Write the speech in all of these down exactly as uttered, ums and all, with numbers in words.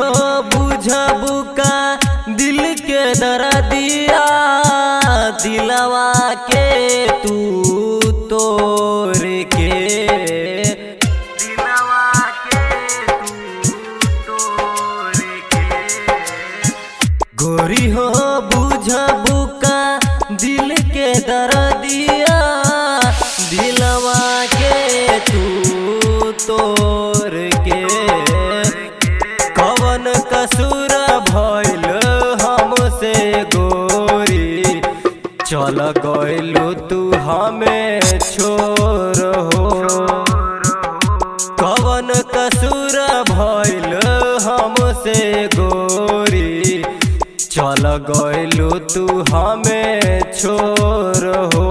हो बुझबू का दिल के दर्दिया दिलवा के तू तोड़ के दिलवा के तू तोड़ के गोरी हो बुझबू का दिल के दर्दिया दिलवा के तू तोड़ के कवन कसूर भइल हमसे गोरी चल गइलू तू हमें छोड़ हो कवन कसूर भइल हमसे गोरी चल गइलू तू हमें छोड़ हो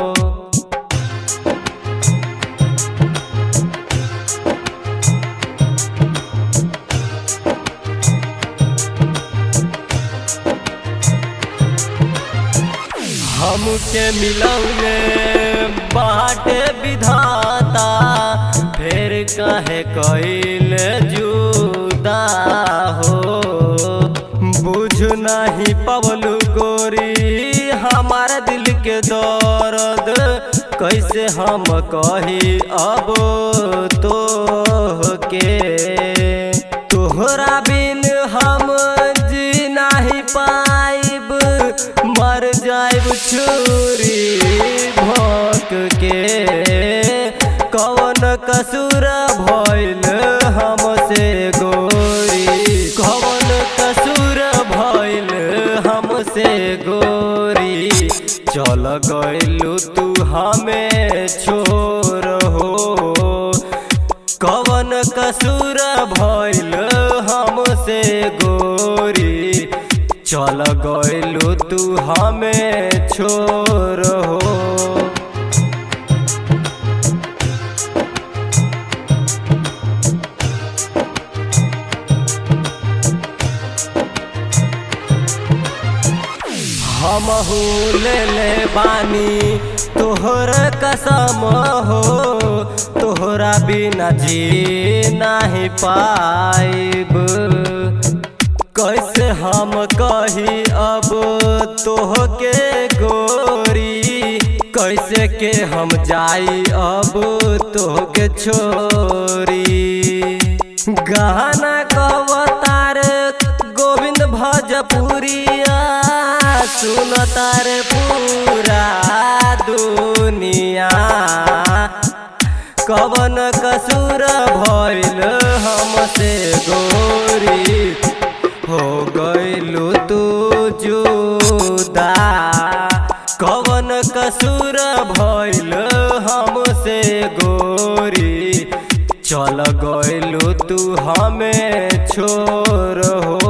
हमके मिलौले बाटे विधाता फिर कहे कइल जुदा हो बुझ नहीं पवलू गोरी हमारे दिल के दर्द कैसे हम कही अब तो के तोहरा बिन हम जी नहीं पाइब मर जाइब छुरी भोंक के कवन कसूर भइल हमसे गोरी कवन कसूर भइल हमसे गोरी चल गइलू तू हमें छोड़ हो कवन कसूर भइल हमसे गोरी चल गइलू तू हमें छोड़ हो हमहू ले ले बानी तोहर कसम हो तोहरा बिना जी नहीं पाइब कैसे हम कही अब तोहके गोरी कैसे के हम जाई अब तोहके छोरी गाना कवतार गोविंद भोजपुरिया सुन तारे पूरा दुनिया कवन कसूर भइल हमसे गोरी हो गइलू तू जुदा कवन कसूर भइल हमसे गोरी चल गइलू तू हमें छोड़ हो।